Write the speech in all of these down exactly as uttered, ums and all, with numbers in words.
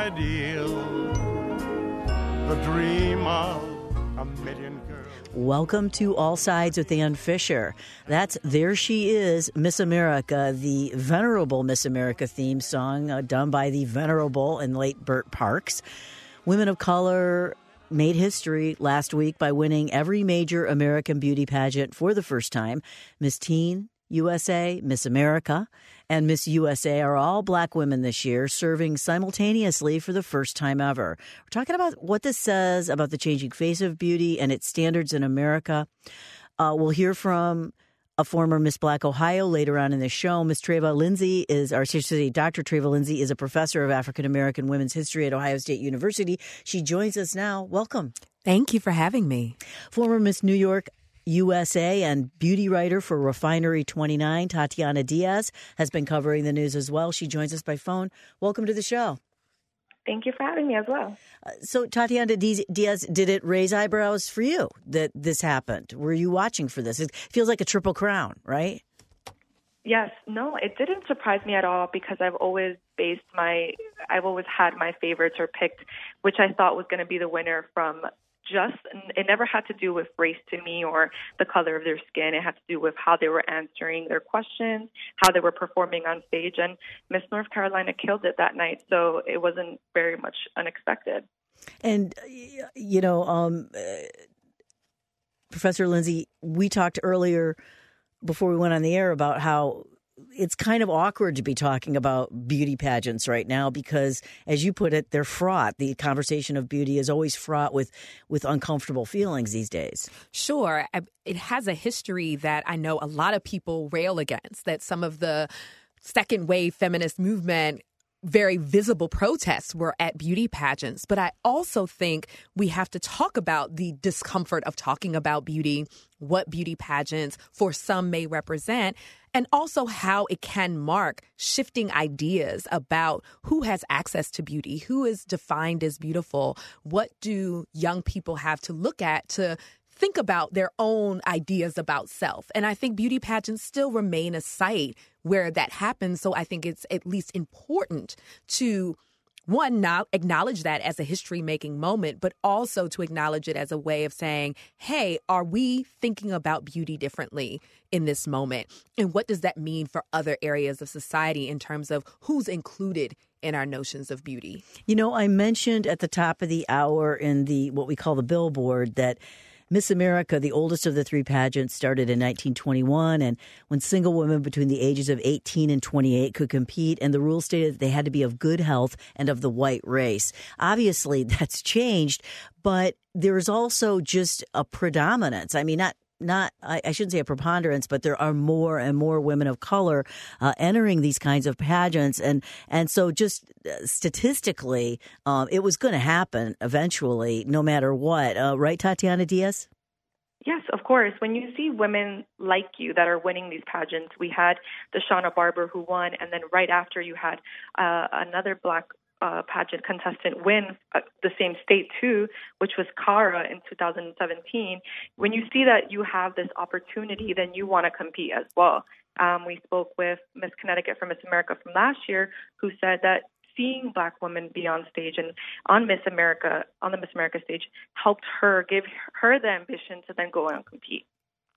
ideal, the dream of a million girls. Welcome to All Sides with Ann Fisher. That's There She Is, Miss America, the venerable Miss America theme song uh, done by the venerable and late Burt Parks. Women of color made history last week by winning every major American beauty pageant for the first time. Miss Teen U S A, Miss America, and Miss U S A are all black women this year, serving simultaneously for the first time ever. We're talking about what this says about the changing face of beauty and its standards in America. Uh, we'll hear from a former Miss Black Ohio later on in the show. Miss Treva Lindsay is, or excuse me, Doctor Treva Lindsay is a professor of African-American women's history at Ohio State University. She joins us now. Welcome. Thank you for having me. Former Miss New York U S A and beauty writer for Refinery twenty-nine, Tatiana Diaz, has been covering the news as well. She joins us by phone. Welcome to the show. Thank you for having me as well. Uh, so, Tatiana Diaz, did it raise eyebrows for you that this happened? Were you watching for this? It feels like a triple crown, right? Yes. No, it didn't surprise me at all because I've always based my, I've always had my favorites or picked which I thought was going to be the winner from just, it never had to do with race to me or the color of their skin. It had to do with how they were answering their questions, how they were performing on stage. And Miss North Carolina killed it that night, so it wasn't very much unexpected. And, you know, um, uh, Professor Lindsay, we talked earlier before we went on the air about how it's kind of awkward to be talking about beauty pageants right now because, as you put it, they're fraught. The conversation of beauty is always fraught with, with uncomfortable feelings these days. Sure. It has a history that I know a lot of people rail against, that some of the second wave feminist movement, very visible protests were at beauty pageants. But I also think we have to talk about the discomfort of talking about beauty, what beauty pageants for some may represent, and also how it can mark shifting ideas about who has access to beauty, who is defined as beautiful, what do young people have to look at to think about their own ideas about self. And I think beauty pageants still remain a site where that happens. So I think it's at least important to, one, not acknowledge that as a history-making moment, but also to acknowledge it as a way of saying, hey, are we thinking about beauty differently in this moment? And what does that mean for other areas of society in terms of who's included in our notions of beauty? You know, I mentioned at the top of the hour in the what we call the billboard that Miss America, the oldest of the three pageants, started in nineteen twenty-one, and when single women between the ages of eighteen and twenty-eight could compete, and the rules stated that they had to be of good health and of the white race. Obviously, that's changed, but there's also just a predominance. I mean, not Not, I, I shouldn't say a preponderance, but there are more and more women of color uh, entering these kinds of pageants. And, and so just statistically, um, it was going to happen eventually, no matter what. Uh, right, Tatiana Diaz? Yes, of course. When you see women like you that are winning these pageants, we had Deshauna Barber who won, and then right after you had uh, another black Uh, pageant contestant win uh, the same state too, which was Cara in two thousand seventeen. When you see that you have this opportunity, then you want to compete as well. Um, we spoke with Miss Connecticut from Miss America from last year, who said that seeing black women be on stage and on Miss America, on the Miss America stage, helped her, give her the ambition to then go out and compete.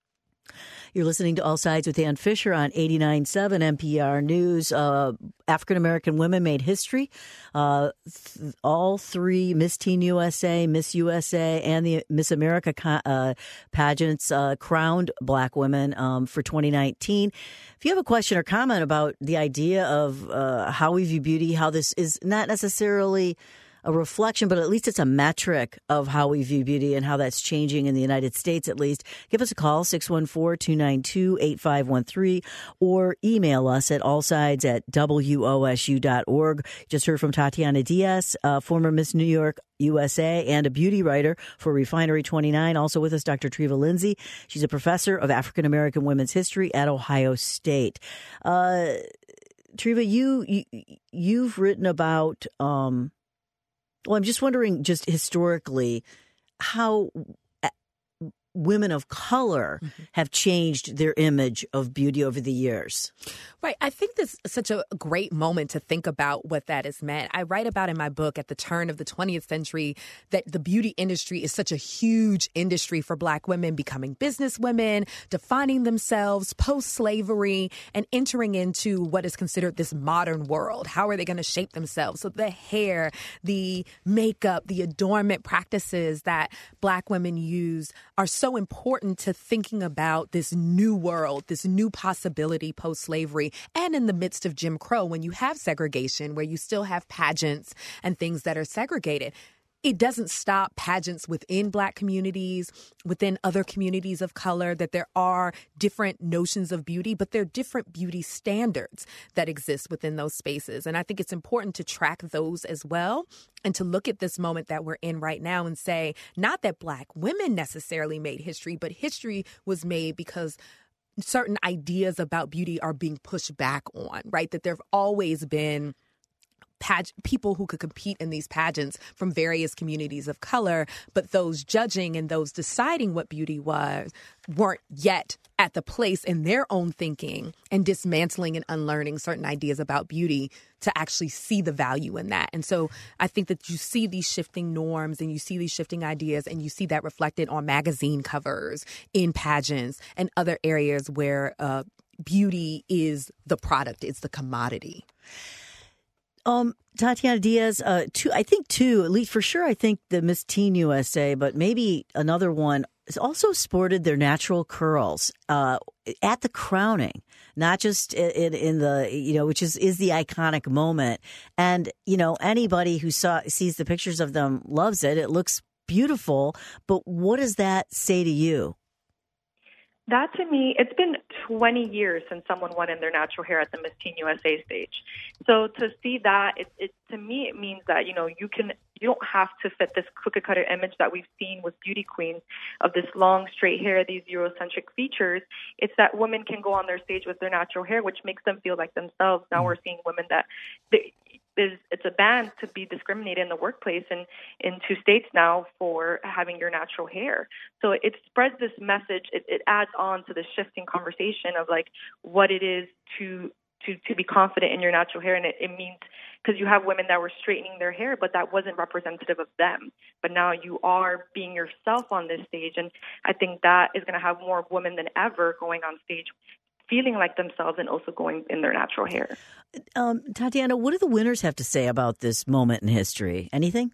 You're listening to All Sides with Ann Fisher on eighty-nine point seven N P R News. Uh, African-American women made history. Uh, th- all three Miss Teen U S A, Miss U S A, and the Miss America co- uh, pageants uh, crowned black women um, for twenty nineteen. If you have a question or comment about the idea of uh, how we view beauty, how this is not necessarily a reflection, but at least it's a metric of how we view beauty and how that's changing in the United States, at least, give us a call, six one four, two nine two, eight five one three, or email us at allsides at W O S U dot org. Just heard from Tatiana Diaz, uh, former Miss New York U S A and a beauty writer for Refinery twenty-nine. Also with us, Doctor Treva Lindsay. She's a professor of African-American women's history at Ohio State. Uh, Treva, you, you, you've written about... Um, Well, I'm just wondering, just historically, how women of color mm-hmm. have changed their image of beauty over the years. Right. I think this is such a great moment to think about what that has meant. I write about in my book at the turn of the twentieth century that the beauty industry is such a huge industry for Black women becoming business women, defining themselves post-slavery, and entering into what is considered this modern world. How are they going to shape themselves? So the hair, the makeup, the adornment practices that Black women use are so important to thinking about this new world, this new possibility post-slavery, and in the midst of Jim Crow, when you have segregation, where you still have pageants and things that are segregated. It doesn't stop pageants within Black communities, within other communities of color, that there are different notions of beauty, but there are different beauty standards that exist within those spaces. And I think it's important to track those as well and to look at this moment that we're in right now and say, not that Black women necessarily made history, but history was made because certain ideas about beauty are being pushed back on, right? That there have always been Page- people who could compete in these pageants from various communities of color, but those judging and those deciding what beauty was weren't yet at the place in their own thinking and dismantling and unlearning certain ideas about beauty to actually see the value in that. And so I think that you see these shifting norms and you see these shifting ideas and you see that reflected on magazine covers, in pageants, and other areas where uh, beauty is the product, it's the commodity. Um, Tatiana Diaz, uh, two, I think two, at least for sure, I think the Miss Teen U S A, but maybe another one has also sported their natural curls uh, at the crowning, not just in, in the, you know, which is, is the iconic moment. And, you know, anybody who saw sees the pictures of them loves it. It looks beautiful. But what does that say to you? That, to me, it's been twenty years since someone won in their natural hair at the Miss Teen U S A stage. So to see that, it, it to me, it means that, you know, you can you don't have to fit this cookie cutter image that we've seen with beauty queens of this long, straight hair, these Eurocentric features. It's that women can go on their stage with their natural hair, which makes them feel like themselves. Now we're seeing women that they, is it's a ban to be discriminated in the workplace in, in two states now for having your natural hair. So it spreads this message. It, it adds on to the shifting conversation of like what it is to to to be confident in your natural hair. And it, it means because you have women that were straightening their hair, but that wasn't representative of them. But now you are being yourself on this stage. And I think that is going to have more women than ever going on stage feeling like themselves and also going in their natural hair. Um, Tatiana, what do the winners have to say about this moment in history? Anything?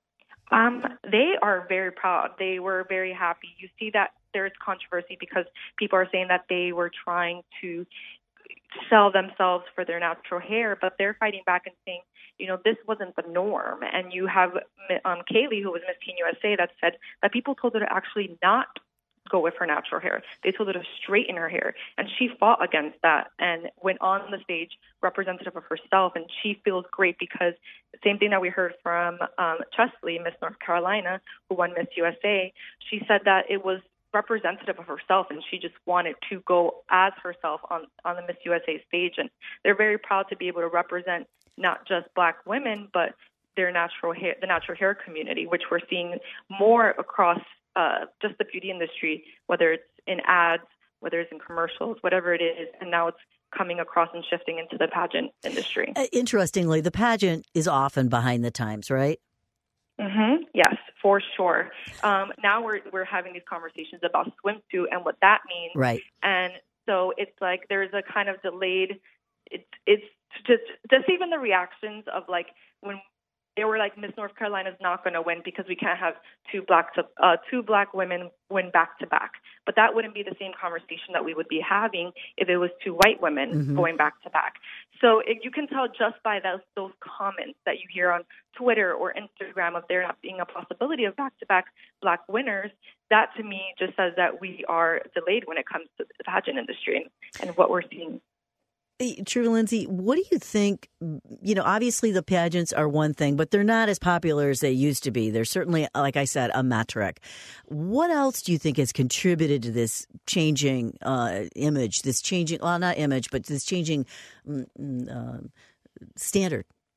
Um, they are very proud. They were very happy. You see that there's controversy because people are saying that they were trying to sell themselves for their natural hair, but they're fighting back and saying, you know, this wasn't the norm. And you have um, Kaylee, who was Miss Teen U S A, that said that people told her to actually not go with her natural hair. They told her to straighten her hair, and she fought against that and went on the stage representative of herself, and she feels great because the same thing that we heard from um, Chesley, Miss North Carolina, who won Miss U S A, she said that it was representative of herself, and she just wanted to go as herself on, on the Miss U S A stage, and they're very proud to be able to represent not just Black women, but their natural hair, the natural hair community, which we're seeing more across Uh, just the beauty industry, whether it's in ads, whether it's in commercials, whatever it is. And now it's coming across and shifting into the pageant industry. Uh, interestingly, the pageant is often behind the times, right? Mm-hmm. Yes, for sure. Um, now we're we're having these conversations about swimsuit and what that means. Right. And so it's like there's a kind of delayed, it's, it's just, just even the reactions of like when they were like, Miss North Carolina is not going to win because we can't have two black to, uh, two black women win back to back. But that wouldn't be the same conversation that we would be having if it was two white women mm-hmm. going back to back. So it, you can tell just by those those comments that you hear on Twitter or Instagram of there not being a possibility of back to back black winners. That to me just says that we are delayed when it comes to the pageant industry and, and what we're seeing. True, Lindsay, what do you think? You know, obviously the pageants are one thing, but they're not as popular as they used to be. They're certainly, like I said, a metric. What else do you think has contributed to this changing uh, image, this changing, well, not image, but this changing uh, standard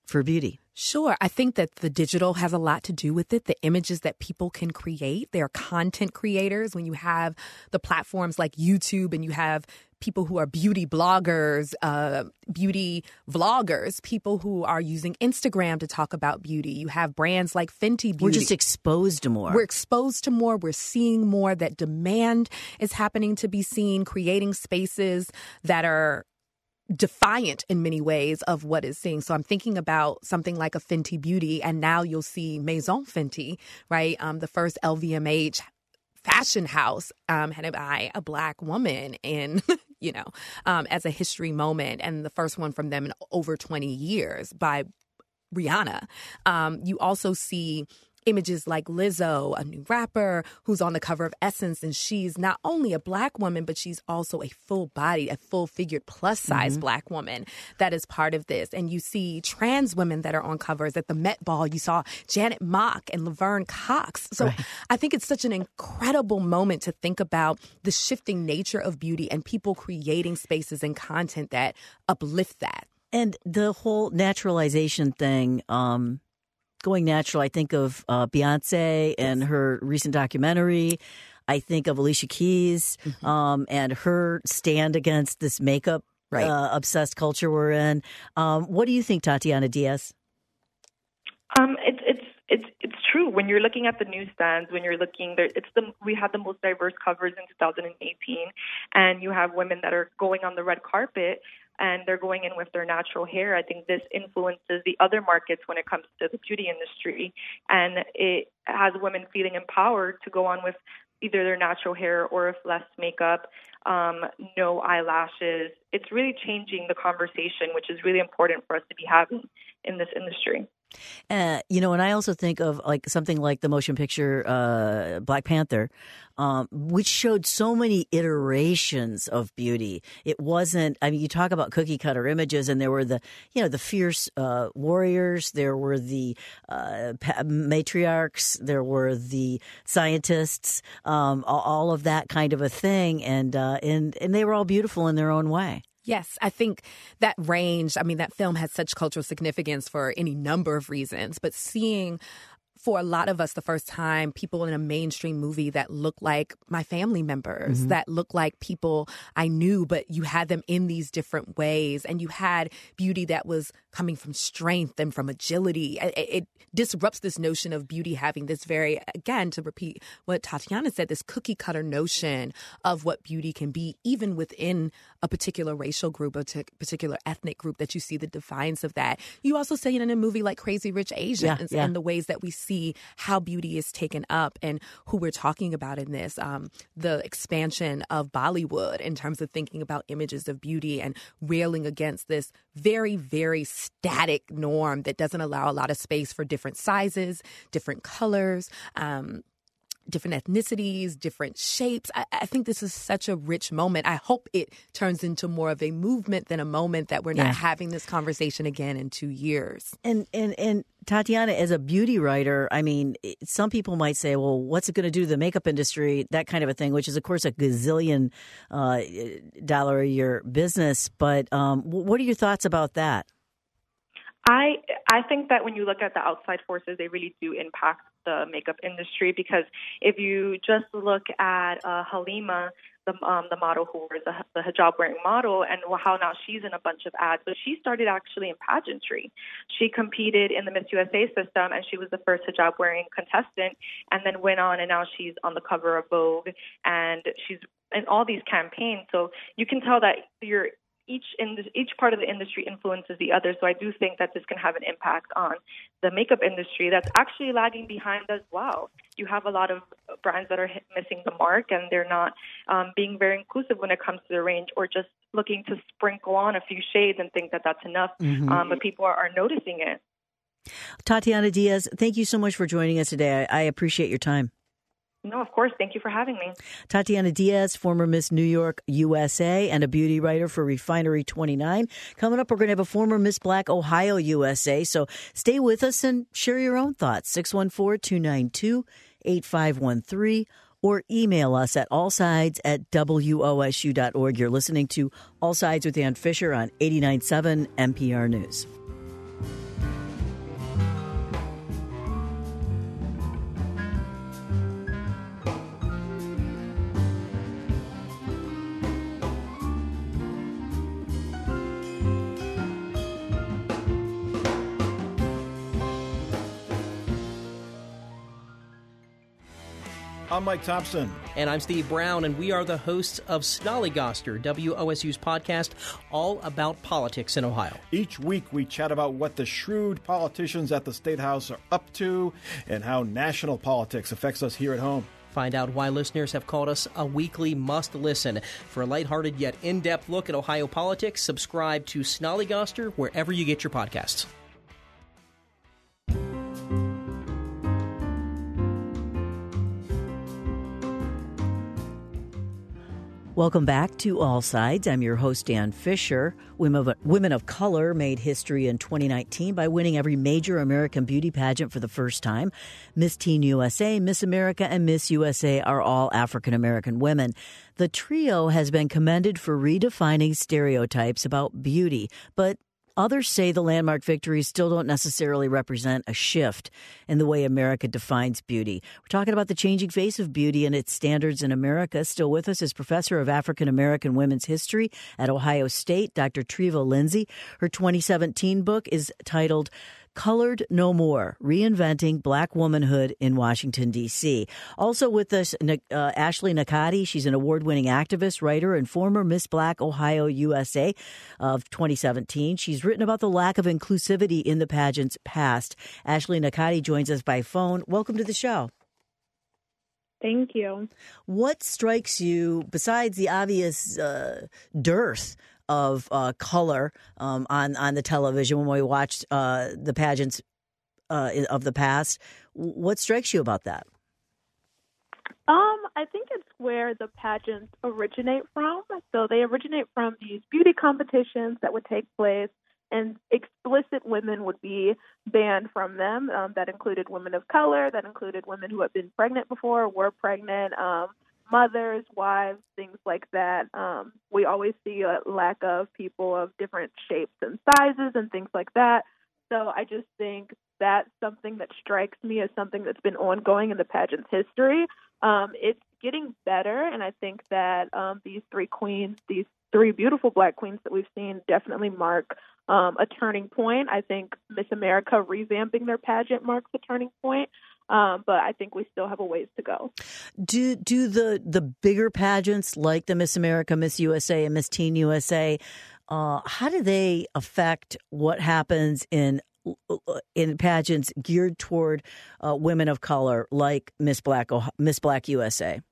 for beauty? Sure. I think that the digital has a lot to do with it. The images that people can create. They're content creators. When you have the platforms like YouTube and you have people who are beauty bloggers, uh, beauty vloggers, people who are using Instagram to talk about beauty. You have brands like Fenty Beauty. We're just exposed to more. We're exposed to more. We're seeing more. That demand is happening to be seen, creating spaces that are defiant in many ways of what is seen. So I'm thinking about something like a Fenty Beauty, and now you'll see Maison Fenty, right? Um, the first L V M H fashion house um, headed by a Black woman in, you know, um, as a history moment, and the first one from them in over twenty years by Rihanna. Um, you also see images like Lizzo, a new rapper who's on the cover of Essence, and she's not only a Black woman, but she's also a full-bodied, a full-figured, plus-size mm-hmm. Black woman that is part of this. And you see trans women that are on covers. At the Met Ball, you saw Janet Mock and Laverne Cox. So right. I think it's such an incredible moment to think about the shifting nature of beauty and people creating spaces and content that uplift that. And the whole naturalization thing, um, going natural, I think of uh, Beyonce and her recent documentary. I think of Alicia Keys mm-hmm. um, and her stand against this makeup right. uh, obsessed culture we're in. Um, what do you think, Tatiana Diaz? Um, it's it's it's it's true. When you're looking at the newsstands, when you're looking there, it's the we had the most diverse covers in two thousand eighteen, and you have women that are going on the red carpet. And they're going in with their natural hair. I think this influences the other markets when it comes to the beauty industry. And it has women feeling empowered to go on with either their natural hair or if less makeup, um, no eyelashes. It's really changing the conversation, which is really important for us to be having in this industry. Uh, you know, and I also think of like something like the motion picture uh, Black Panther, um, which showed so many iterations of beauty. It wasn't, I mean, you talk about cookie cutter images, and there were the, you know, the fierce uh, warriors, there were the uh, matriarchs, there were the scientists, um, all of that kind of a thing. And, uh, and, and they were all beautiful in their own way. Yes, I think that range, I mean, that film has such cultural significance for any number of reasons, but seeing for a lot of us the first time people in a mainstream movie that look like my family members, mm-hmm. that look like people I knew, but you had them in these different ways, and you had beauty that was coming from strength and from agility. It, it disrupts this notion of beauty having this very, again, to repeat what Tatiana said, this cookie cutter notion of what beauty can be, even within a particular racial group, a t- particular ethnic group, that you see the defiance of that. You also see it in a movie like Crazy Rich Asians, yeah, yeah. and the ways that we see see how beauty is taken up and who we're talking about in this. Um, the expansion of Bollywood in terms of thinking about images of beauty and railing against this very, very static norm that doesn't allow a lot of space for different sizes, different colors, um, different ethnicities, different shapes. I, I think this is such a rich moment. I hope it turns into more of a movement than a moment that we're not yeah. having this conversation again in two years. And and and Tatiana, as a beauty writer, I mean, some people might say, well, what's it going to do to the makeup industry? That kind of a thing, which is, of course, a gazillion uh, dollar a year business. But um, what are your thoughts about that? I I think that when you look at the outside forces, they really do impact the makeup industry, because if you just look at uh, Halima, the um, the model who was the, the hijab wearing model, and how now she's in a bunch of ads, but she started actually in pageantry. She competed in the Miss U S A system, and she was the first hijab wearing contestant, and then went on, and now she's on the cover of Vogue, and she's in all these campaigns. So you can tell that you're Each in each part of the industry influences the other. So I do think that this can have an impact on the makeup industry that's actually lagging behind as well. You have a lot of brands that are missing the mark, and they're not um, being very inclusive when it comes to the range, or just looking to sprinkle on a few shades and think that that's enough. Mm-hmm. Um, but people are, are noticing it. Tatiana Diaz, thank you so much for joining us today. I, I appreciate your time. No, of course. Thank you for having me. Tatiana Diaz, former Miss New York U S A and a beauty writer for Refinery twenty-nine. Coming up, we're going to have a former Miss Black Ohio U S A. So stay with us and share your own thoughts. six one four, two nine two, eight five one three or email us at allsides at W O S U dot org. You're listening to All Sides with Ann Fisher on eighty-nine point seven N P R News. I'm Mike Thompson. And I'm Steve Brown, and we are the hosts of Snollygoster, W O S U's podcast, all about politics in Ohio. Each week we chat about what the shrewd politicians at the State House are up to and how national politics affects us here at home. Find out why listeners have called us a weekly must-listen. For a lighthearted yet in-depth look at Ohio politics, subscribe to Snollygoster wherever you get your podcasts. Welcome back to All Sides. I'm your host, Dan Fisher. Women of, women of color made history in twenty nineteen by winning every major American beauty pageant for the first time. Miss Teen U S A, Miss America, and Miss U S A are all African-American women. The trio has been commended for redefining stereotypes about beauty, but others say the landmark victories still don't necessarily represent a shift in the way America defines beauty. We're talking about the changing face of beauty and its standards in America. Still with us is Professor of African American Women's History at Ohio State, Doctor Treva Lindsay. Her twenty seventeen book is titled Colored No More, Reinventing Black Womanhood in Washington, D C. Also with us, uh, Ashley Nakati. She's an award-winning activist, writer, and former Miss Black Ohio U S A of twenty seventeen. She's written about the lack of inclusivity in the pageant's past. Ashley Nakati joins us by phone. Welcome to the show. Thank you. What strikes you, besides the obvious uh, dearth of uh, color um, on on the television when we watched uh, the pageants uh, of the past? What strikes you about that? Um, I think it's where the pageants originate from. So they originate from these beauty competitions that would take place, and explicit women would be banned from them. Um, that included women of color, that included women who had been pregnant before, were pregnant, um, mothers, wives, things like that. Um, we always see a lack of people of different shapes and sizes and things like that. So I just think that's something that strikes me as something that's been ongoing in the pageant's history. Um, it's getting better, and I think that um, these three queens, these three beautiful Black queens that we've seen, definitely mark um, a turning point. I think Miss America revamping their pageant marks a turning point. Um, but I think we still have a ways to go. Do do the, the bigger pageants like the Miss America, Miss U S A, and Miss Teen U S A, uh, how do they affect what happens in in pageants geared toward uh, women of color like Miss Black Miss Black U S A?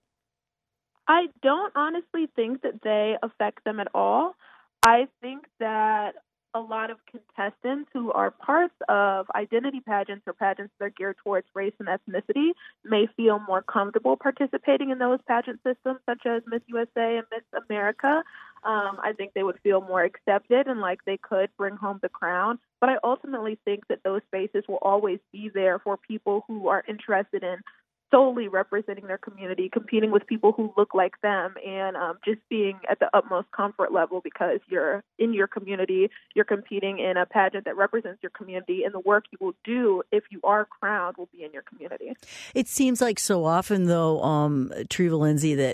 I don't honestly think that they affect them at all. I think that a lot of contestants who are parts of identity pageants or pageants that are geared towards race and ethnicity may feel more comfortable participating in those pageant systems, such as Miss U S A and Miss America. Um, I think they would feel more accepted and like they could bring home the crown. But I ultimately think that those spaces will always be there for people who are interested in solely representing their community, competing with people who look like them, and um, just being at the utmost comfort level because you're in your community, you're competing in a pageant that represents your community, and the work you will do if you are crowned will be in your community. It seems like so often, though, um, Treva Lindsay, that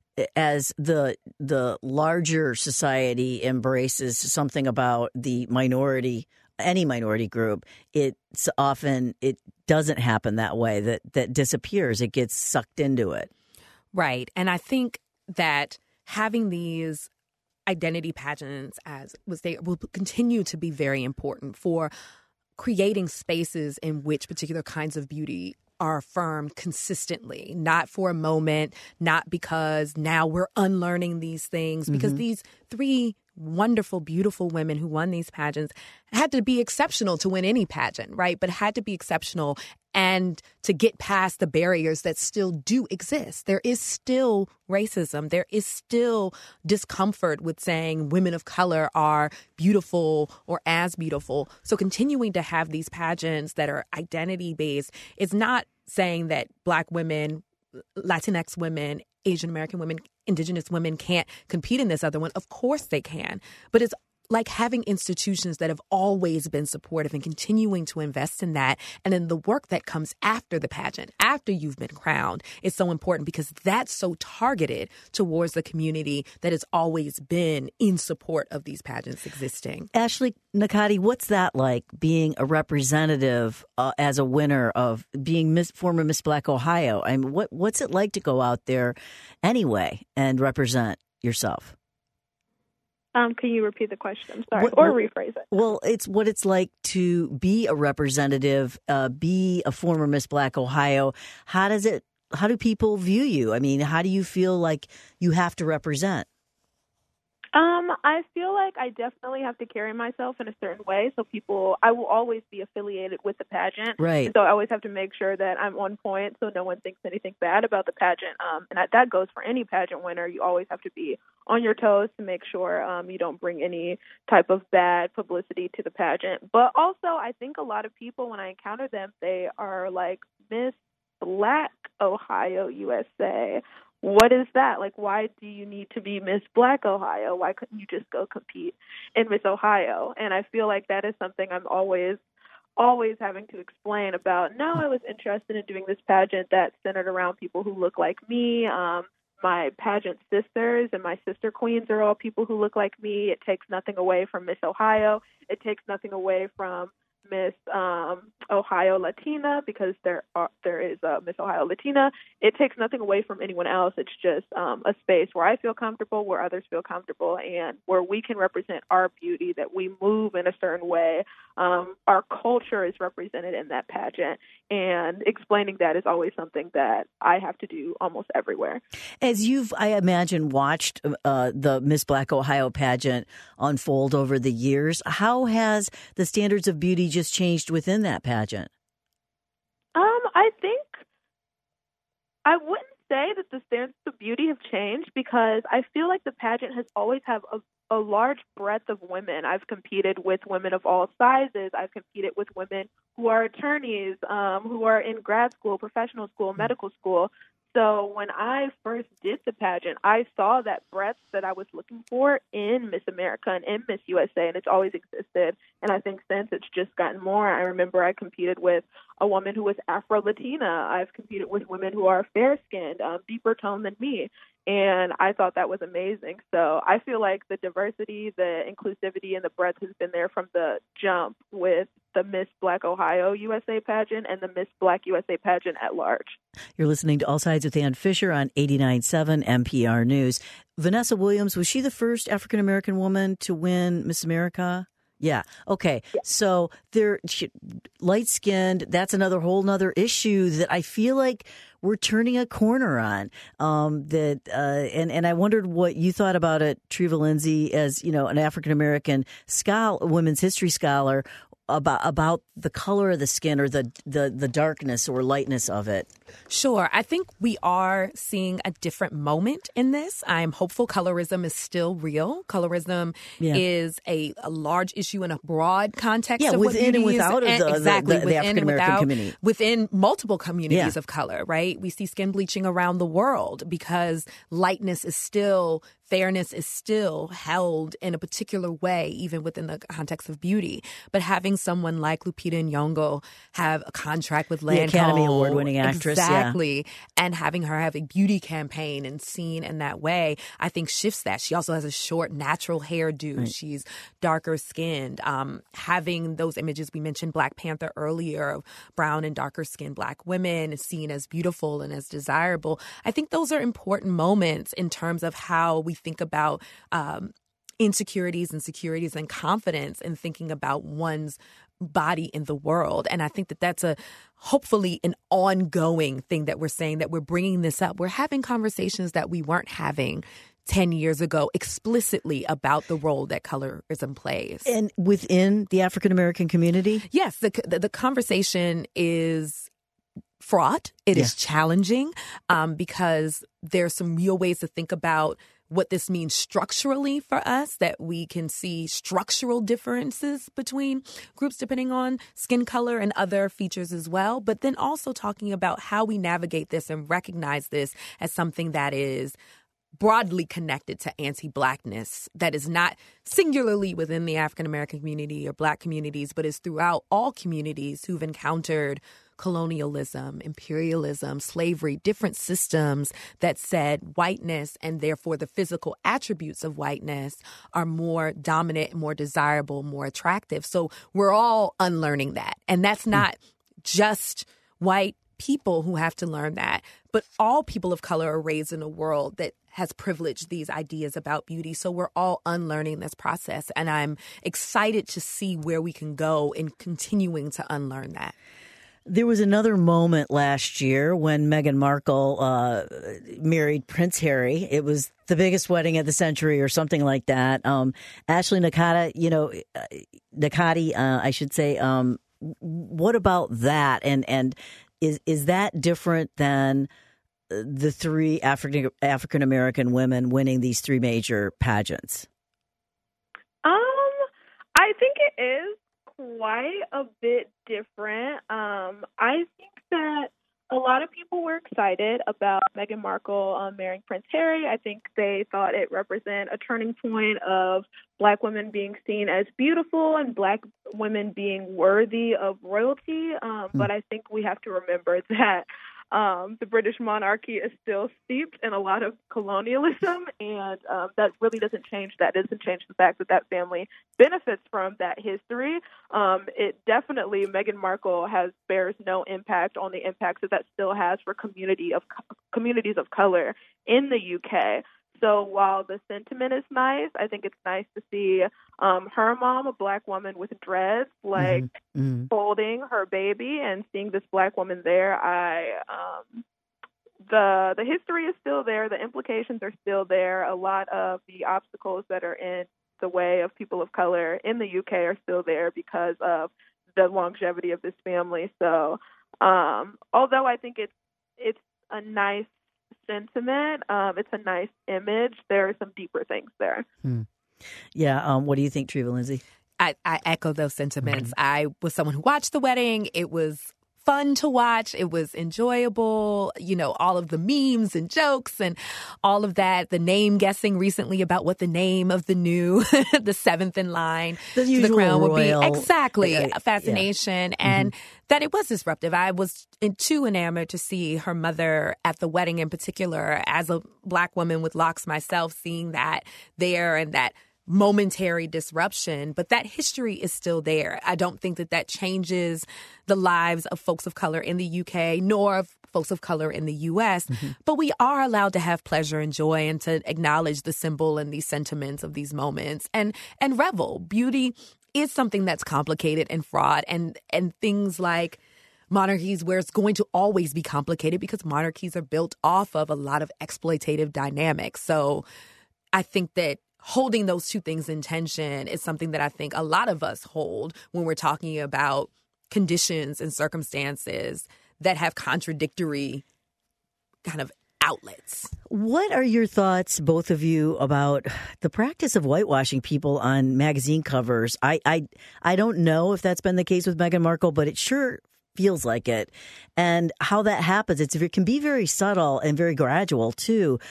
as the the larger society embraces something about the minority, any minority group, it's often it doesn't happen that way, that that disappears. It gets sucked into it. Right. And I think that having these identity pageants, as was they will continue to be very important for creating spaces in which particular kinds of beauty are affirmed consistently, not for a moment, not because now we're unlearning these things, because mm-hmm. these three wonderful, beautiful women who won these pageants had to be exceptional to win any pageant, right? But had to be exceptional and to get past the barriers that still do exist. There is still racism. There is still discomfort with saying women of color are beautiful or as beautiful. So continuing to have these pageants that are identity-based is not saying that Black women, Latinx women, Asian American women, Indigenous women can't compete in this other one. Of course they can. But it's like having institutions that have always been supportive and continuing to invest in that. And then the work that comes after the pageant, after you've been crowned, is so important because that's so targeted towards the community that has always been in support of these pageants existing. Ashley Nakati, what's that like, being a representative uh, as a winner of being Miss, former Miss Black Ohio? I mean, what what's it like to go out there anyway and represent yourself? Um, can you repeat the question? I'm sorry, What- or what- rephrase it. Well, it's what it's like to be a representative, uh, be a former Miss Black Ohio. How does it? How do people view you? I mean, how do you feel like you have to represent? Um, I feel like I definitely have to carry myself in a certain way. So people, I will always be affiliated with the pageant. Right. And so I always have to make sure that I'm on point so no one thinks anything bad about the pageant. Um, and that, that goes for any pageant winner. You always have to be on your toes to make sure um, you don't bring any type of bad publicity to the pageant. But also, I think a lot of people, when I encounter them, they are like, Miss Black Ohio U S A. What is that? Like, why do you need to be Miss Black Ohio? Why couldn't you just go compete in Miss Ohio? And I feel like that is something I'm always, always having to explain about. No, I was interested in doing this pageant that's centered around people who look like me. Um, my pageant sisters and my sister queens are all people who look like me. It takes nothing away from Miss Ohio. It takes nothing away from Miss um, Ohio Latina, because there are there is a Miss Ohio Latina. It takes nothing away from anyone else. It's just um, a space where I feel comfortable, where others feel comfortable, and where we can represent our beauty, that we move in a certain way. Um, our culture is represented in that pageant, and explaining that is always something that I have to do almost everywhere. As you've, I imagine, watched uh, the Miss Black Ohio pageant unfold over the years, how has the standards of beauty just changed within that pageant? Um, I think I wouldn't say that the standards of beauty have changed, because I feel like the pageant has always had a, a large breadth of women. I've competed with women of all sizes. I've competed with women who are attorneys, um, who are in grad school, professional school, medical school. So when I first did the pageant, I saw that breadth that I was looking for in Miss America and in Miss U S A, and it's always existed. And I think since it's just gotten more. I remember I competed with a woman who was Afro-Latina. I've competed with women who are fair-skinned, um, deeper tone than me. And I thought that was amazing. So I feel like the diversity, the inclusivity, and the breadth has been there from the jump with the Miss Black Ohio U S A pageant and the Miss Black U S A pageant at large. You're listening to All Sides with Ann Fisher on eighty-nine point seven N P R News. Vanessa Williams, was she the first African-American woman to win Miss America? Yeah. Okay. Yeah. So they're light skinned. That's another whole nother issue that I feel like we're turning a corner on. Um, that uh, and and I wondered what you thought about it, Treva Lindsay, as you know, an African American scholar, women's history scholar, about about the color of the skin, or the the the darkness or lightness of it. Sure. I think we are seeing a different moment in this. I'm hopeful colorism is still real. Colorism yeah. is a, a large issue in a broad context yeah, of within what and beauty without is. of the, and exactly, the, the, the within African American community. Within multiple communities yeah. of color, right? We see skin bleaching around the world because lightness is still, fairness is still held in a particular way, even within the context of beauty. But having someone like Lupita Nyong'o have a contract with Lancome, the Academy Award-winning actress, exactly, yeah. and having her have a beauty campaign and seen in that way, I think shifts that. She also has a short, natural hairdo. Right. She's darker skinned. Um, having those images, we mentioned Black Panther earlier, of brown and darker skinned Black women seen as beautiful and as desirable. I think those are important moments in terms of how we think about um, insecurities, insecurities, and confidence in thinking about one's body in the world. And I think that that's a hopefully an ongoing thing that we're saying, that we're bringing this up. We're having conversations that we weren't having ten years ago explicitly about the role that colorism plays. And within the African-American community? Yes, the, the, the conversation is fraught. It yeah. is challenging um, because there's some real ways to think about what this means structurally for us, that we can see structural differences between groups depending on skin color and other features as well. But then also talking about how we navigate this and recognize this as something that is broadly connected to anti-Blackness that is not singularly within the African-American community or Black communities, but is throughout all communities who've encountered colonialism, imperialism, slavery, different systems that said whiteness and therefore the physical attributes of whiteness are more dominant, more desirable, more attractive. So we're all unlearning that. And that's not just white people who have to learn that, but all people of color are raised in a world that has privileged these ideas about beauty. So we're all unlearning this process. And I'm excited to see where we can go in continuing to unlearn that. There was another moment last year when Meghan Markle uh, married Prince Harry. It was the biggest wedding of the century or something like that. Um, Ashley Nakata, you know, uh, Nakati, uh, I should say, um, what about that? And and is is that different than the three African African American women winning these three major pageants? Um, I think it is quite a bit different. Um, I think that a lot of people were excited about Meghan Markle um, marrying Prince Harry. I think they thought it represented a turning point of Black women being seen as beautiful and Black women being worthy of royalty. Um, but I think we have to remember that Um, the British monarchy is still steeped in a lot of colonialism, and um, that really doesn't change that. It doesn't change the fact that that family benefits from that history. Um, it definitely, Meghan Markle has bears no impact on the impacts that that still has for community of communities of color in the U K. So while the sentiment is nice, I think it's nice to see um, her mom, a Black woman with dreads, like mm-hmm. Mm-hmm. holding her baby and seeing this Black woman there. I um, the the history is still there. The implications are still there. A lot of the obstacles that are in the way of people of color in the U K are still there because of the longevity of this family. So um, although I think it's it's a nice sentiment, um, it's a nice image, there are some deeper things there. Hmm. Yeah. Um, what do you think, Treva Lindsay? I, I echo those sentiments. Mm-hmm. I was someone who watched the wedding. It was fun to watch. It was enjoyable. You know, all of the memes and jokes and all of that. The name guessing recently about what the name of the new, the seventh in line the to the crown would be. royal, Exactly. Uh, fascination. Yeah. And mm-hmm. that it was disruptive. I was in, too enamored to see her mother at the wedding in particular, as a Black woman with locks myself, seeing that there and that momentary disruption, but that history is still there. I don't think that that changes the lives of folks of color in the U K, nor of folks of color in the U S, mm-hmm. but we are allowed to have pleasure and joy and to acknowledge the symbol and these sentiments of these moments and and revel. Beauty is something that's complicated and fraught, and and things like monarchies where it's going to always be complicated because monarchies are built off of a lot of exploitative dynamics. So I think that holding those two things in tension is something that I think a lot of us hold when we're talking about conditions and circumstances that have contradictory kind of outlets. What are your thoughts, both of you, about the practice of whitewashing people on magazine covers? I I, I don't know if that's been the case with Meghan Markle, but it sure feels like it, and how that happens. It's, it can be very subtle and very gradual too.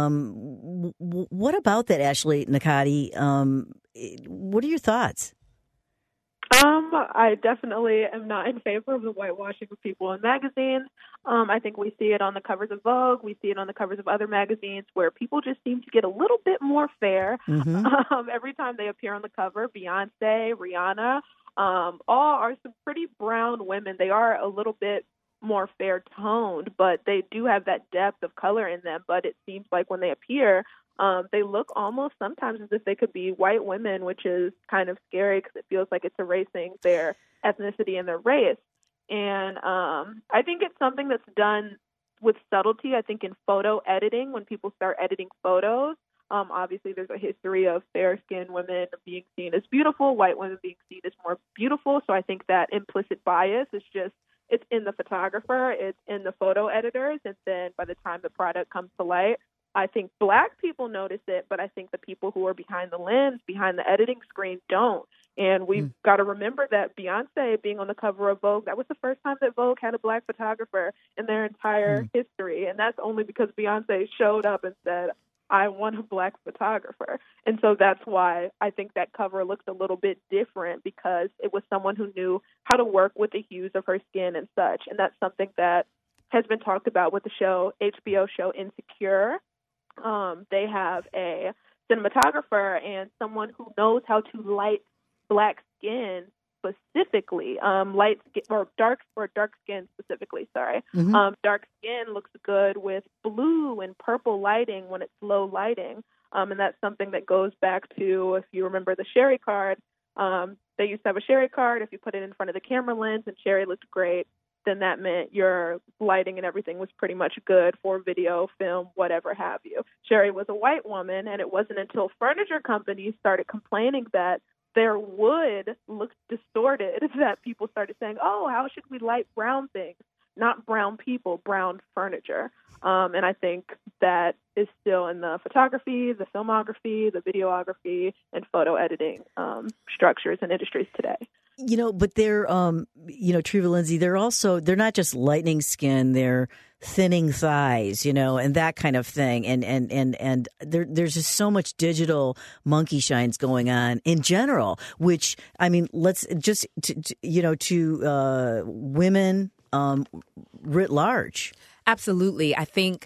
Um, w- what about that, Ashley Nakati? Um, what are your thoughts? Um, I definitely am not in favor of the whitewashing of people in magazines. Um, I think we see it on the covers of Vogue. We see it on the covers of other magazines where people just seem to get a little bit more fair mm-hmm. um, every time they appear on the cover. Beyonce, Rihanna. Um, all are some pretty brown women. They are a little bit more fair toned, but they do have that depth of color in them. But it seems like when they appear, um, they look almost sometimes as if they could be white women, which is kind of scary because it feels like it's erasing their ethnicity and their race. And um, I think it's something that's done with subtlety. I think in photo editing, when people start editing photos, Um, obviously, there's a history of fair-skinned women being seen as beautiful, white women being seen as more beautiful. So I think that implicit bias is just, it's in the photographer, it's in the photo editors, and then by the time the product comes to light, I think Black people notice it, but I think the people who are behind the lens, behind the editing screen, don't. And we've mm. got to remember that Beyonce being on the cover of Vogue, that was the first time that Vogue had a Black photographer in their entire mm. history. And that's only because Beyonce showed up and said, I want a black photographer. And so that's why I think that cover looked a little bit different, because it was someone who knew how to work with the hues of her skin and such. And that's something that has been talked about with the show, H B O show Insecure. Um, they have a cinematographer and someone who knows how to light black skin specifically, um, light skin or dark or dark skin specifically. Sorry, Mm-hmm. um, dark skin looks good with blue and purple lighting when it's low lighting, um, and that's something that goes back to, if you remember the Sherry card. Um, they used to have a Sherry card. If you put it in front of the camera lens and Sherry looked great, then that meant your lighting and everything was pretty much good for video, film, whatever have you. Sherry was a white woman, and it wasn't until furniture companies started complaining that their wood looked distorted that people started saying, oh, how should we light brown things? Not brown people, brown furniture. Um, and I think that is still in the photography, the filmography, the videography, and photo editing um, structures and industries today. You know, but they're, um, you know, Treva Lindsay, they're also, they're not just lightening skin, they're thinning thighs, you know, and that kind of thing. And, and, and, and there, there's just so much digital monkey shines going on in general, which, I mean, let's just, to, to, you know, to uh, women um, writ large. Absolutely. I think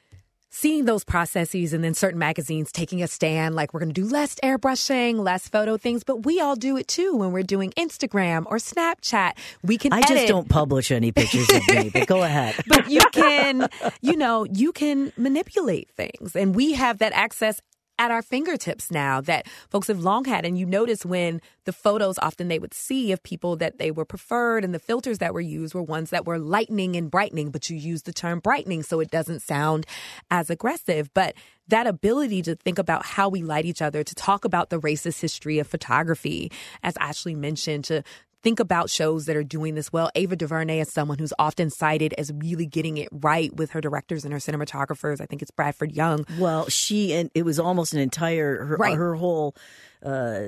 seeing those processes and then certain magazines taking a stand, like we're going to do less airbrushing, less photo things, but we all do it too when we're doing Instagram or Snapchat. We can I edit. just don't publish any pictures of me, but go ahead. But you can, you know, you can manipulate things. And we have that access at our fingertips now that folks have long had. And you notice when the photos often they would see of people that they were preferred and the filters that were used were ones that were lightening and brightening, but you use the term brightening so it doesn't sound as aggressive. But that ability to think about how we light each other, to talk about the racist history of photography, as Ashley mentioned, to think about shows that are doing this well. Ava DuVernay is someone who's often cited as really getting it right with her directors and her cinematographers. I think it's Bradford Young. Well, she, and it was almost an entire, her, Right. her whole uh,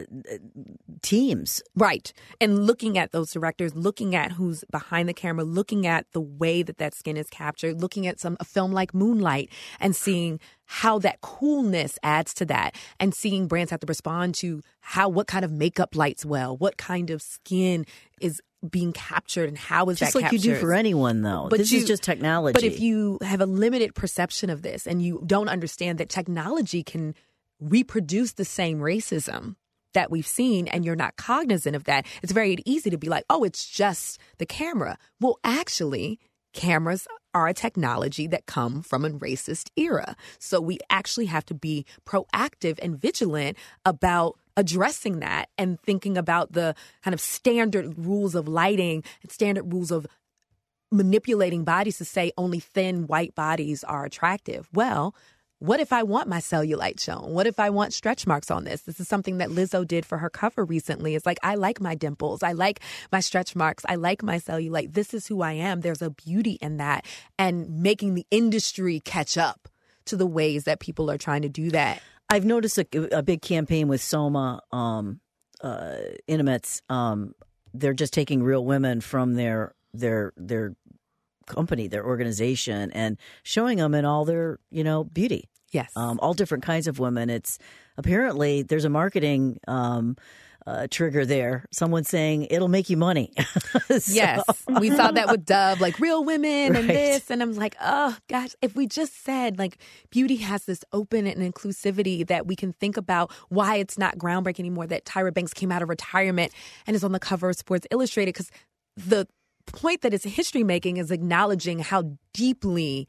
teams. Right. And looking at those directors, looking at who's behind the camera, looking at the way that that skin is captured, looking at some a film like Moonlight and seeing how that coolness adds to that, and seeing brands have to respond to how, what kind of makeup lights well, what kind of skin is being captured and how is Just that like captured. you do for anyone, though. But this you- is just technology. But if you have a limited perception of this and you don't understand that technology can reproduce the same racism that we've seen and you're not cognizant of that, it's very easy to be like, oh, it's just the camera. Well, actually, cameras are a technology that come from a racist era. So we actually have to be proactive and vigilant about addressing that and thinking about the kind of standard rules of lighting and standard rules of manipulating bodies to say only thin white bodies are attractive. Well, what if I want my cellulite shown? What if I want stretch marks on this? This is something that Lizzo did for her cover recently. It's like, I like my dimples. I like my stretch marks. I like my cellulite. This is who I am. There's a beauty in that. And making the industry catch up to the ways that people are trying to do that. I've noticed a, a big campaign with Soma um, uh, Intimates. Um, they're just taking real women from their their their company, their organization, and showing them in all their, you know, beauty. Yes. Um, all different kinds of women. It's apparently there's a marketing um, uh, trigger there. Someone saying it'll make you money. So- Yes. We saw that with Dove, like real women and Right. this. And I'm like, oh, gosh, if we just said like beauty has this open and inclusivity that we can think about why it's not groundbreaking anymore, that Tyra Banks came out of retirement and is on the cover of Sports Illustrated, because the point that it's history making is acknowledging how deeply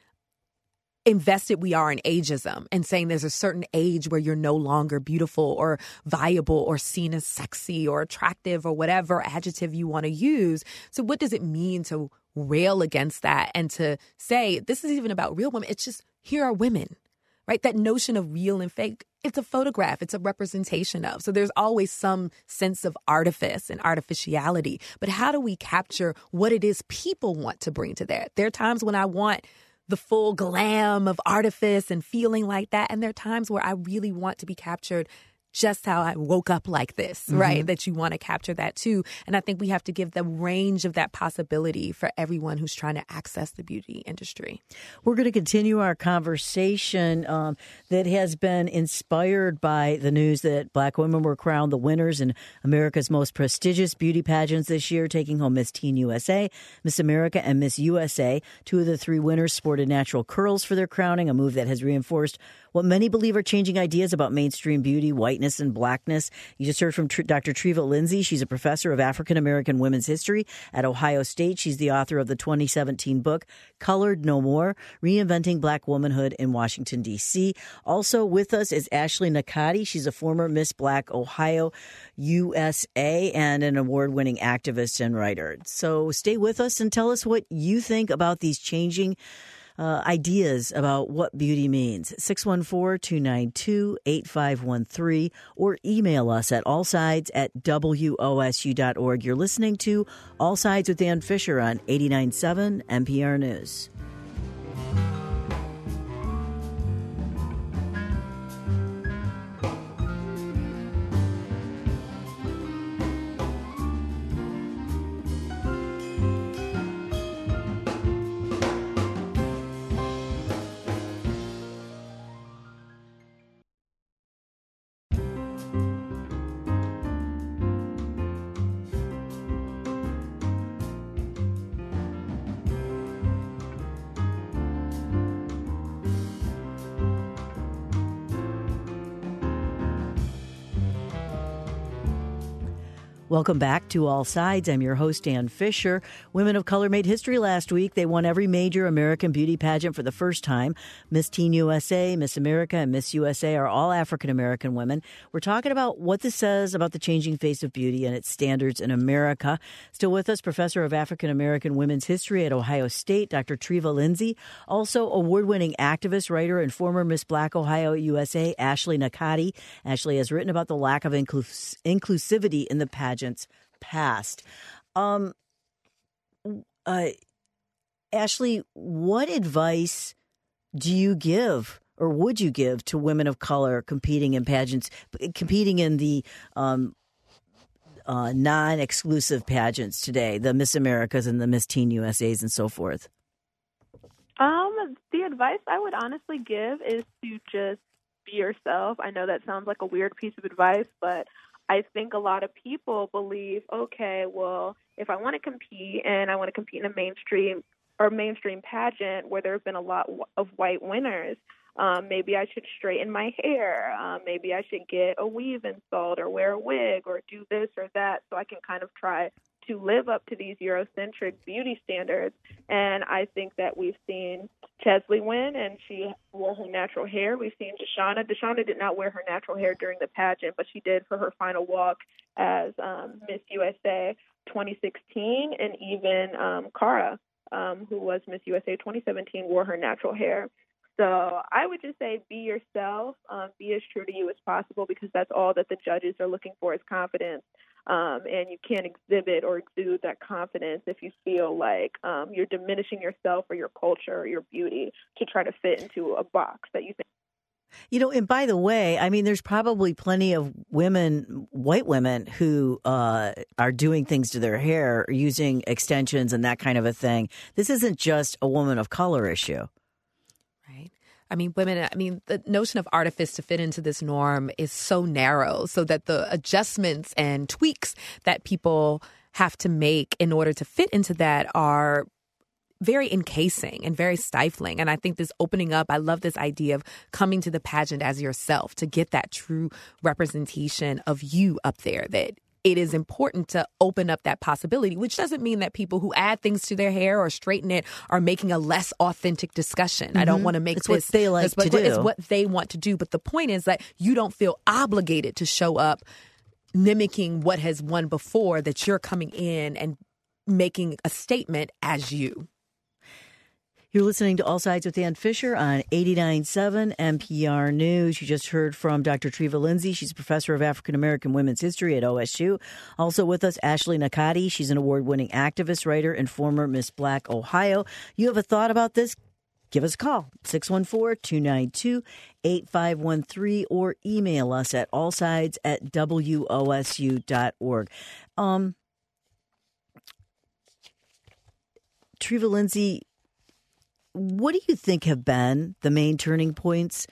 invested we are in ageism and saying there's a certain age where you're no longer beautiful or viable or seen as sexy or attractive or whatever adjective you want to use. So what does it mean to rail against that and to say this is even about real women? It's just, here are women, right? That notion of real and fake, it's a photograph. It's a representation of. So there's always some sense of artifice and artificiality. But how do we capture what it is people want to bring to that? There are times when I want the full glam of artifice and feeling like that. And there are times where I really want to be captured just how I woke up like this, mm-hmm. right? That you want to capture that too. And I think we have to give the range of that possibility for everyone who's trying to access the beauty industry. We're going to continue our conversation um, that has been inspired by the news that Black women were crowned the winners in America's most prestigious beauty pageants this year, taking home Miss Teen U S A, Miss America, and Miss U S A. Two of the three winners sported natural curls for their crowning, a move that has reinforced what many believe are changing ideas about mainstream beauty, whiteness, and blackness. You just heard from Tr- Doctor Treva Lindsay. She's a professor of African American women's history at Ohio State. She's the author of the twenty seventeen book, Colored No More, Reinventing Black Womanhood in Washington, D C. Also with us is Ashley Nakati. She's a former Miss Black Ohio U S A and an award-winning activist and writer. So stay with us and tell us what you think about these changing Uh, ideas about what beauty means. six one four, two nine two, eight five one three or email us at allsides at W O S U dot org. You're listening to All Sides with Ann Fisher on eighty-nine point seven N P R News. Welcome back to All Sides. I'm your host, Ann Fisher. Women of color made history last week. They won every major American beauty pageant for the first time. Miss Teen U S A, Miss America, and Miss U S A are all African American women. We're talking about what this says about the changing face of beauty and its standards in America. Still with us, Professor of African American Women's History at Ohio State, Doctor Treva Lindsay. Also, award-winning activist, writer, and former Miss Black Ohio U S A, Ashley Nakati. Ashley has written about the lack of inclus- inclusivity in the pageant past. Um, uh, Ashley, what advice do you give or would you give to women of color competing in pageants, competing in the um, uh, non-exclusive pageants today, the Miss Americas and the Miss Teen U S As and so forth? Um, the advice I would honestly give is to just be yourself. I know that sounds like a weird piece of advice, but I think a lot of people believe, okay, well, if I want to compete and I want to compete in a mainstream or mainstream pageant where there have been a lot of white winners, um, maybe I should straighten my hair. Um, maybe I should get a weave installed or wear a wig or do this or that so I can kind of try to live up to these Eurocentric beauty standards. And I think that we've seen Chesley win, and she wore her natural hair. We've seen Deshauna. Deshauna did not wear her natural hair during the pageant, but she did for her final walk as um, Miss U S A twenty sixteen, and even um, Cara, um, who was Miss U S A twenty seventeen, wore her natural hair. So I would just say be yourself, um, be as true to you as possible, because that's all that the judges are looking for is confidence. Um, and you can't exhibit or exude that confidence if you feel like um, you're diminishing yourself or your culture or your beauty to try to fit into a box that you think. You know, and by the way, I mean, there's probably plenty of women, white women, who uh, are doing things to their hair, using extensions and that kind of a thing. This isn't just a woman of color issue. Right. I mean, women, I mean, the notion of artifice to fit into this norm is so narrow, so that the adjustments and tweaks that people have to make in order to fit into that are very encasing and very stifling. And I think this opening up, I love this idea of coming to the pageant as yourself to get that true representation of you up there, that it is important to open up that possibility, which doesn't mean that people who add things to their hair or straighten it are making a less authentic discussion. Mm-hmm. I don't want to make it's this. What they like what, to do. It's what they want to do. But the point is that you don't feel obligated to show up mimicking what has won before, that you're coming in and making a statement as you. You're listening to All Sides with Ann Fisher on eighty-nine point seven N P R News. You just heard from Doctor Treva Lindsay. She's a professor of African American women's history at O S U. Also with us, Ashley Nakati. She's an award-winning activist, writer, and former Miss Black Ohio. You have a thought about this? give us a call, six one four, two nine two, eight five one three, or email us at allsides at W O S U dot org. Um, Treva Lindsay, what do you think have been the main turning points,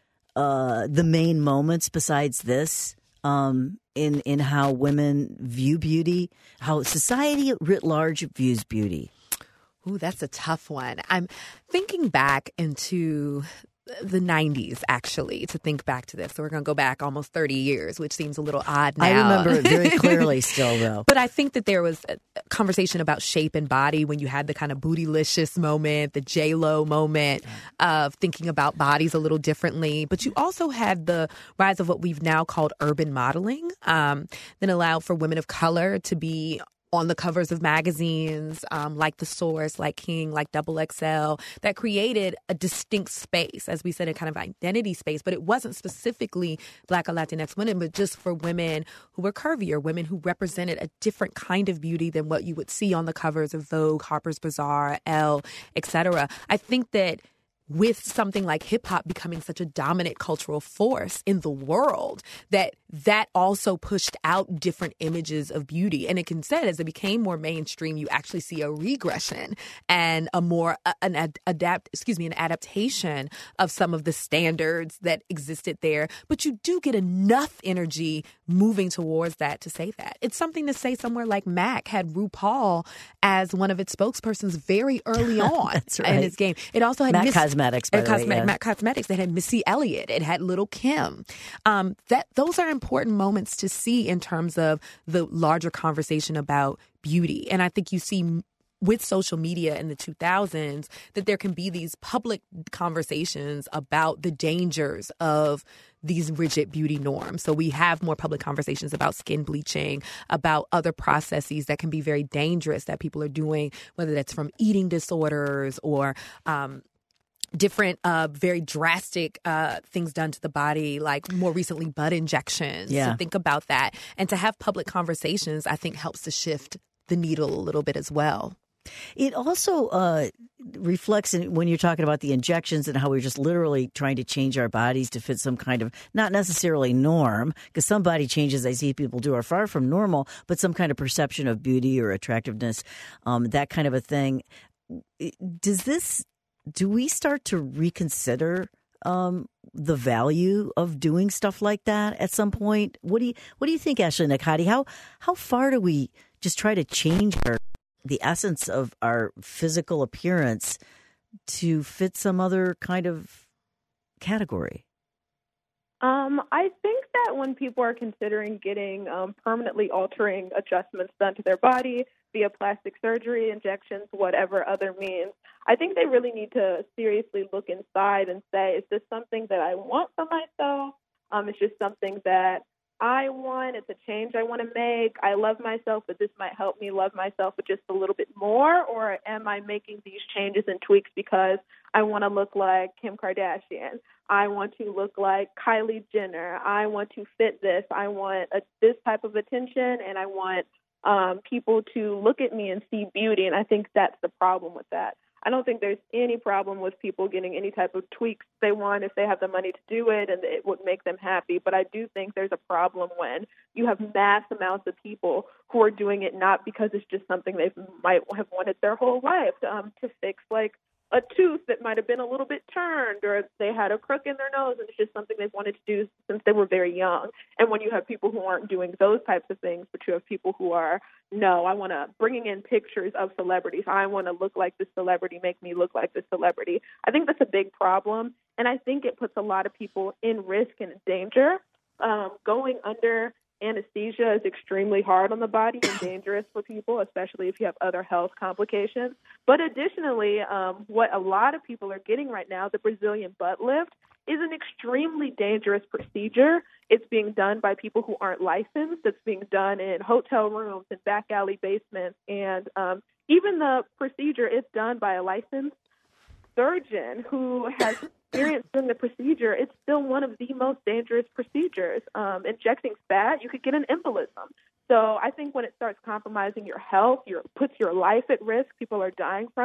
uh, the main moments besides this, um, in, in how women view beauty, how society writ large views beauty? Ooh, that's a tough one. I'm thinking back into the nineties, actually, to think back to this. So we're going to go back almost thirty years, which seems a little odd now. I remember it very clearly still, though. But I think that there was a conversation about shape and body when you had the kind of bootylicious moment, the J-Lo moment of thinking about bodies a little differently. But you also had the rise of what we've now called urban modeling, um, that allowed for women of color to be on the covers of magazines, um, like The Source, like King, like Double X L, that created a distinct space, as we said, a kind of identity space. But it wasn't specifically Black or Latinx women, but just for women who were curvier, women who represented a different kind of beauty than what you would see on the covers of Vogue, Harper's Bazaar, Elle, et cetera. I think that with something like hip hop becoming such a dominant cultural force in the world, that that also pushed out different images of beauty. And it can said as it became more mainstream, you actually see a regression and a more uh, an ad, adapt, excuse me, an adaptation of some of the standards that existed there. But you do get enough energy moving towards that to say that. It's something to say somewhere like MAC had RuPaul as one of its spokespersons very early on That's right. in its game. It also had MAC Miss, Cosmetics, by the Cosme- way, yeah. MAC Cosmetics that had Missy Elliott. It had Little Kim. Um, that those are important moments to see in terms of the larger conversation about beauty. And I think you see with social media in the two thousands that there can be these public conversations about the dangers of these rigid beauty norms. So we have more public conversations about skin bleaching, about other processes that can be very dangerous that people are doing, whether that's from eating disorders or um, different, uh, very drastic uh, things done to the body, like more recently butt injections. Yeah. So think about that. And to have public conversations, I think helps to shift the needle a little bit as well. It also uh, reflects in, when you're talking about the injections and how we're just literally trying to change our bodies to fit some kind of, not necessarily norm, because some body changes I see people do are far from normal, but some kind of perception of beauty or attractiveness, um, that kind of a thing. Does this, do we start to reconsider um, the value of doing stuff like that at some point? What do you, what do you think, Ashley Nakati? How, how far do we just try to change our the essence of our physical appearance to fit some other kind of category? Um, I think that when people are considering getting um, permanently altering adjustments done to their body via plastic surgery, injections, whatever other means, I think they really need to seriously look inside and say, is this something that I want for myself? Um, it's just something that I want. It's a change I want to make. I love myself, but this might help me love myself just a little bit more. Or am I making these changes and tweaks because I want to look like Kim Kardashian? I want to look like Kylie Jenner. I want to fit this. I want a, this type of attention, and I want um, people to look at me and see beauty. And I think that's the problem with that. I don't think there's any problem with people getting any type of tweaks they want if they have the money to do it and it would make them happy. But I do think there's a problem when you have mass amounts of people who are doing it not because it's just something they might have wanted their whole life um, to fix, like a tooth that might have been a little bit turned, or they had a crook in their nose and it's just something they've wanted to do since they were very young. And when you have people who aren't doing those types of things, but you have people who are, no, I want to, bringing in pictures of celebrities. I want to look like this celebrity, make me look like this celebrity. I think that's a big problem. And I think it puts a lot of people in risk and danger. Um, going under anesthesia is extremely hard on the body and dangerous for people, especially if you have other health complications. But additionally, um, what a lot of people are getting right now, the Brazilian butt lift, is an extremely dangerous procedure. It's being done by people who aren't licensed. It's being done in hotel rooms and back alley basements. And um, even the procedure is done by a licensed surgeon who has experience doing the procedure. It's still one of the most dangerous procedures. Um, injecting fat, you could get an embolism. So I think when it starts compromising your health, your puts your life at risk, people are dying from it,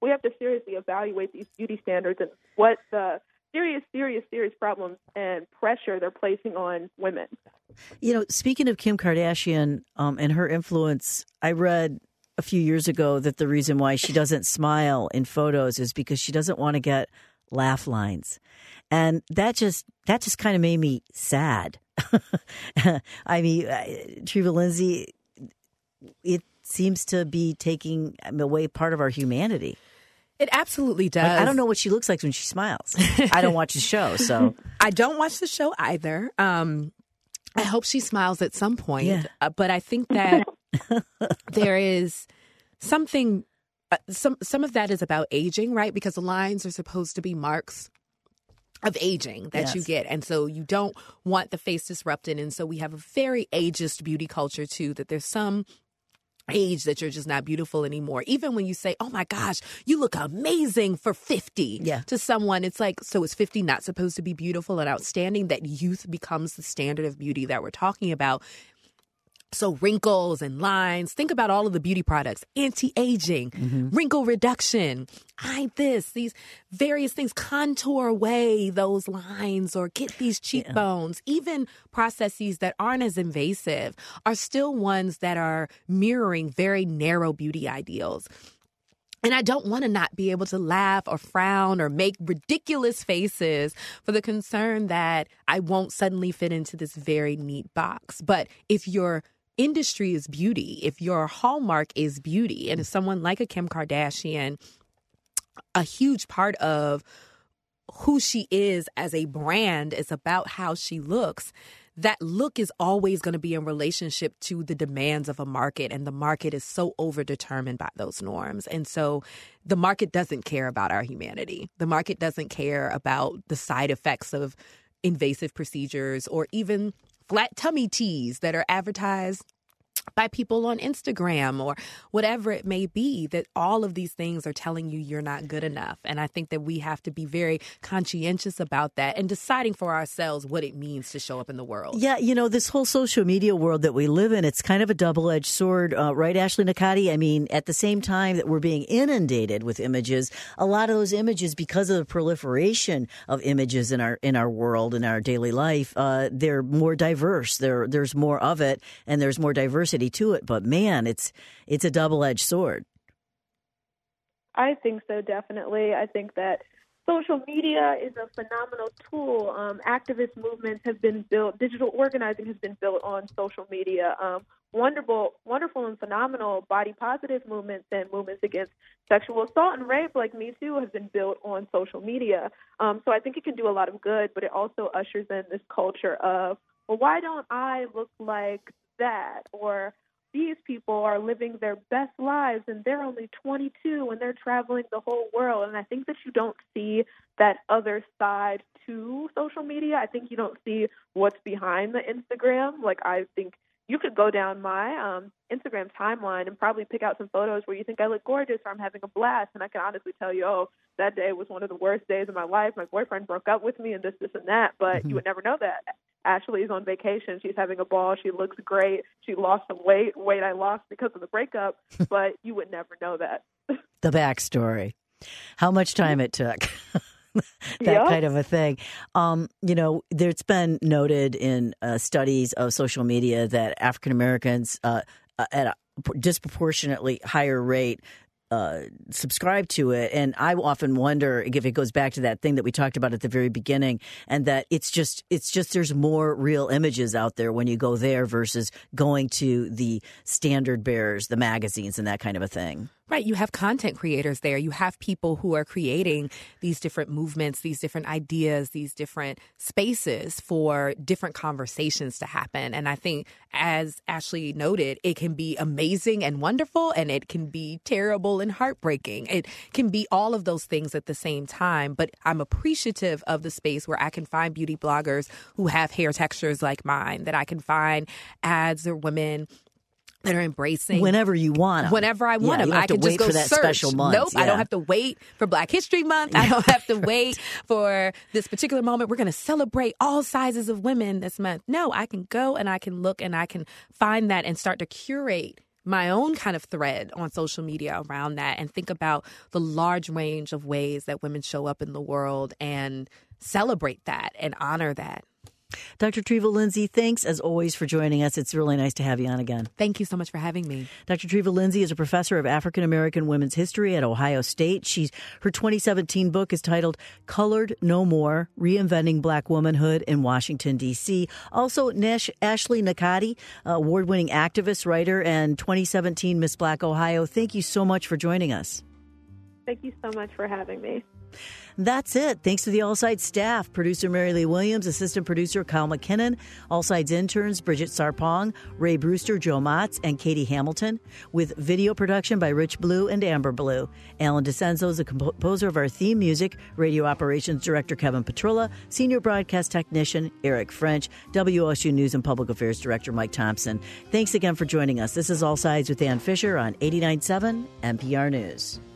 we have to seriously evaluate these beauty standards and what the serious, serious, serious problems and pressure they're placing on women. You know, speaking of Kim Kardashian um, and her influence, I read a few years ago that the reason why she doesn't smile in photos is because she doesn't want to get laugh lines. And that just that just kind of made me sad. I mean, Treva Lindsay, it seems to be taking away part of our humanity. It absolutely does. Like, I don't know what she looks like when she smiles. I don't watch the show, so. I don't watch the show either. Um, I hope she smiles at some point. Yeah. Uh, but I think that there is something, uh, some some of that is about aging, right? Because the lines are supposed to be marks of aging that Yes. you get. And so you don't want the face disrupted. And so we have a very ageist beauty culture, too, that there's some age that you're just not beautiful anymore. Even when you say, oh my gosh, you look amazing for fifty Yeah. to someone, it's like, so is fifty not supposed to be beautiful and outstanding? That youth becomes the standard of beauty that we're talking about. So wrinkles and lines, think about all of the beauty products, anti-aging, Mm-hmm. wrinkle reduction, eye this, these various things, contour away those lines or get these cheekbones. Yeah. Even processes that aren't as invasive are still ones that are mirroring very narrow beauty ideals. And I don't want to not be able to laugh or frown or make ridiculous faces for the concern that I won't suddenly fit into this very neat box. But if your industry is beauty, if your hallmark is beauty, and if someone like a Kim Kardashian, a huge part of who she is as a brand is about how she looks, that look is always going to be in relationship to the demands of a market, and the market is so overdetermined by those norms. And so the market doesn't care about our humanity. The market doesn't care about the side effects of invasive procedures or even flat tummy teas that are advertised by people on Instagram or whatever it may be, that all of these things are telling you you're not good enough. And I think that we have to be very conscientious about that and deciding for ourselves what it means to show up in the world. Yeah, you know, this whole social media world that we live in, it's kind of a double-edged sword, uh, right, Ashley Nakati? I mean, at the same time that we're being inundated with images, a lot of those images, because of the proliferation of images in our in our world, in our daily life, uh, they're more diverse. There, there's more of it, and there's more diversity to it. But man, it's it's a double-edged sword. I think so, definitely. I think that social media is a phenomenal tool. Um, activist movements have been built, digital organizing has been built on social media. Um, wonderful, wonderful and phenomenal body positive movements and movements against sexual assault and rape like Me Too have been built on social media. Um, so I think it can do a lot of good, but it also ushers in this culture of, well, why don't I look like that? Or these people are living their best lives and they're only twenty-two and they're traveling the whole world. And I think that you don't see that other side to social media. I think you don't see what's behind the Instagram. Like, I think you could go down my um, Instagram timeline and probably pick out some photos where you think I look gorgeous or I'm having a blast. And I can honestly tell you, oh, that day was one of the worst days of my life. My boyfriend broke up with me and this, this, and that. But mm-hmm. you would never know that. Ashley's on vacation. She's having a ball. She looks great. She lost some weight, weight I lost because of the breakup, but you would never know that. The backstory, how much time it took, that yep. kind of a thing. Um, you know, there's been noted in uh, studies of social media that African Americans uh, at a disproportionately higher rate Uh, subscribe to it. And I often wonder if it goes back to that thing that we talked about at the very beginning, and that it's just, it's just, there's more real images out there when you go there versus going to the standard bearers, the magazines and that kind of a thing. Right. You have content creators there. You have people who are creating these different movements, these different ideas, these different spaces for different conversations to happen. And I think, as Ashley noted, it can be amazing and wonderful, and it can be terrible and heartbreaking. It can be all of those things at the same time. But I'm appreciative of the space where I can find beauty bloggers who have hair textures like mine, that I can find ads or women that are embracing whenever you want them. Whenever I want yeah, them. I can to wait just go for that search. special month. Nope, yeah. I don't have to wait for Black History Month. I don't have to wait for this particular moment. We're going to celebrate all sizes of women this month. No, I can go and I can look and I can find that and start to curate my own kind of thread on social media around that and think about the large range of ways that women show up in the world and celebrate that and honor that. Doctor Treva Lindsay, thanks as always for joining us. It's really nice to have you on again. Thank you so much for having me. Doctor Treva Lindsay is a professor of African American women's history at Ohio State. She's her twenty seventeen book is titled Colored No More: Reinventing Black Womanhood in Washington, D C. Also, Nash, Ashley Nakati, award-winning activist, writer, and twenty seventeen Miss Black Ohio. Thank you so much for joining us. Thank you so much for having me. That's it. Thanks to the All Sides staff, producer Mary Lee Williams, assistant producer Kyle McKinnon, All Sides interns Bridget Sarpong, Ray Brewster, Joe Motz, and Katie Hamilton, with video production by Rich Blue and Amber Blue. Alan DeCenzo is the composer of our theme music, radio operations director Kevin Petrilla, senior broadcast technician Eric French, W S U News and Public Affairs director Mike Thompson. Thanks again for joining us. This is All Sides with Ann Fisher on eighty-nine point seven N P R News.